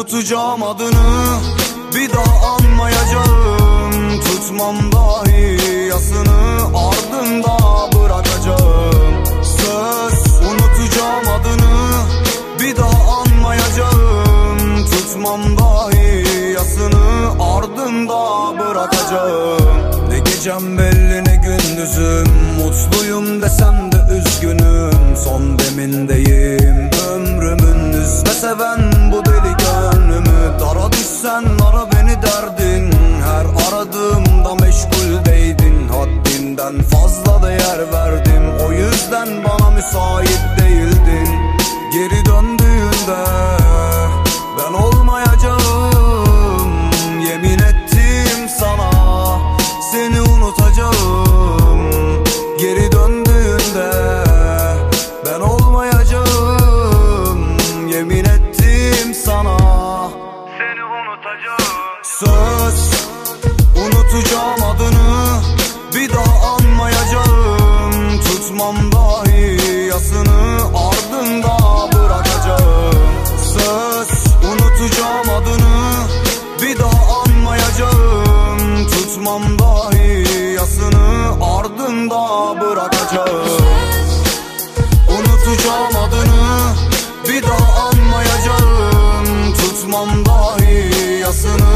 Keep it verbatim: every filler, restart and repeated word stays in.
Unutacağım adını, bir daha anmayacağım. Tutmam dahi yasını, ardında bırakacağım. Söz, unutacağım adını, bir daha anmayacağım. Tutmam dahi yasını, ardında bırakacağım. Ne gecem belli ne gündüzüm, mutluyum desem de üzgünüm. Son demindeyim, ömrümün üzme seven bu deli gönlümü. Dara düşsen ara beni derdin, her aradığımda meşguldeydin. Haddinden fazla değer verdim, o yüzden bana müsait değildin. Geri döndüğünde ben olmayacağım, yemin ettim sana seni unutacağım. Geri döndüğünde ben olmayacağım, yemin ettim sana seni unutacağım. Söz, unutacağım adını, bir daha anmayacağım. Tutmam dahi yasını, ardında bırakacağım. Söz, unutacağım adını, bir daha anmayacağım. Tutmam dahi yasını, ardında bırakacağım. Unutacağım adını, bir daha anmayacağım. Tutmam dahi yasını,